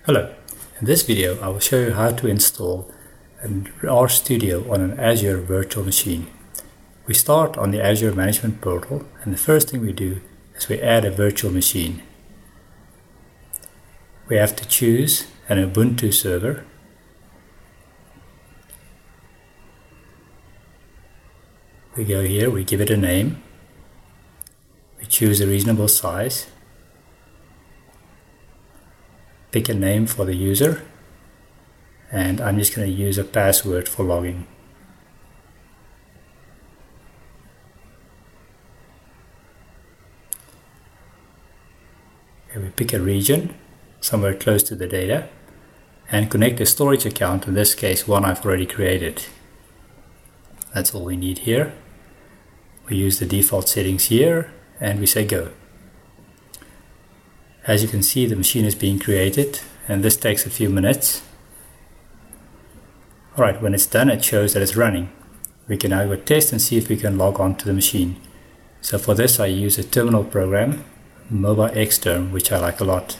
Hello, in this video I will show you how to install an RStudio on an Azure virtual machine. We start on the Azure Management Portal, and the first thing we do is we add a virtual machine. We have to choose an Ubuntu server. We go here, we give it a name. We choose a reasonable size. Pick a name for the user, and I'm just going to use a password for logging. Okay, we pick a region, somewhere close to the data, and connect a storage account, in this case one I've already created. That's all we need here. We use the default settings here, and we say go. As you can see, the machine is being created, and this takes a few minutes. Alright, when it's done, it shows that it's running. We can now go test and see if we can log on to the machine. So for this I use a terminal program, MobiXterm, which I like a lot.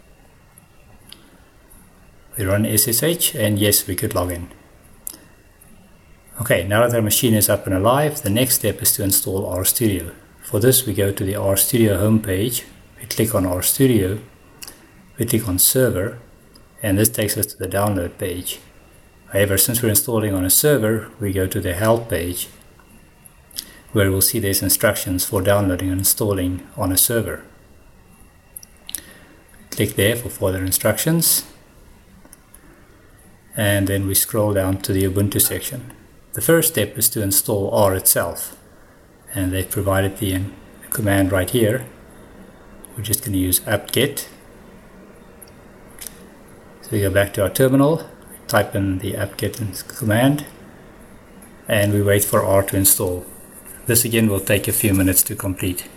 We run SSH, and yes, we could log in. Okay, now that our machine is up and alive, the next step is to install RStudio. For this we go to the RStudio homepage. We click on RStudio, we click on server, and this takes us to the download page. However, since we're installing on a server, we go to the help page, where we'll see there's instructions for downloading and installing on a server. Click there for further instructions, and then we scroll down to the Ubuntu section. The first step is to install R itself, and they've provided the command right here. We're just going to use apt-get. So we go back to our terminal, we type in the apt-get command, and we wait for R to install. This again will take a few minutes to complete.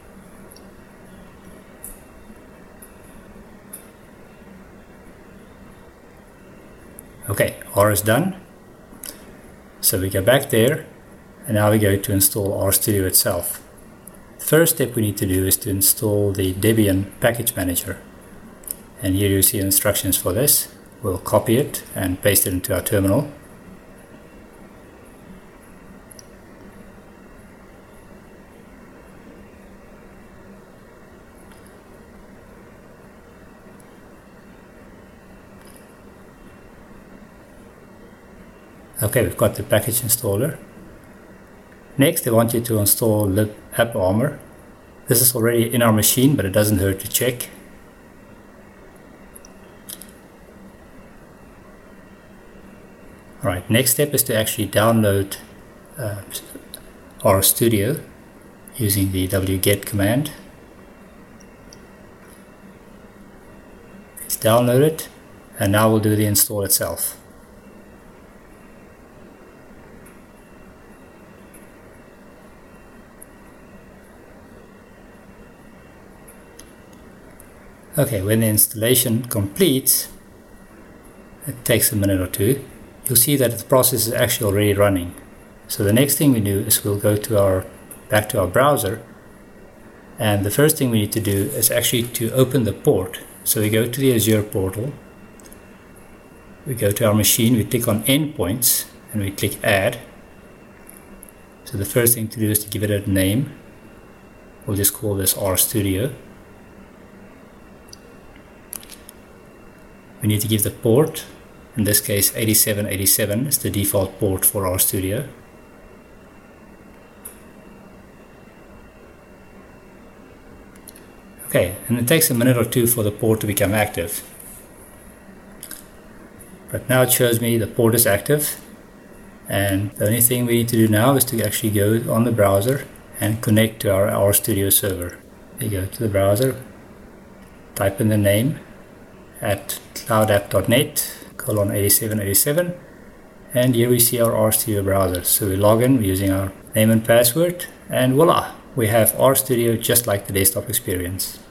Okay, R is done. So we go back there, and now we go to install RStudio itself. First step we need to do is to install the Debian package manager, and here you see instructions for this. We'll copy it and paste it into our terminal. Okay, we've got the package installer. Next, I want you to install LibAppArmor. This is already in our machine, but it doesn't hurt to check. Alright, next step is to actually download RStudio using the wget command. It's downloaded, and now we'll do the install itself. Okay, when the installation completes, it takes a minute or two, you'll see that the process is actually already running. So the next thing we do is we'll go to back to our browser, and the first thing we need to do is actually to open the port. So we go to the Azure portal, we go to our machine, we click on endpoints, and we click add. So the first thing to do is to give it a name. We'll just call this RStudio. We need to give the port, in this case 8787 is the default port for RStudio. Okay, and it takes a minute or two for the port to become active. But now it shows me the port is active, and the only thing we need to do now is to actually go on the browser and connect to our RStudio server. We go to the browser, type in the name at cloudapp.net:8787, and here we see our RStudio browser. So we log in using our name and password, and voila, we have RStudio just like the desktop experience.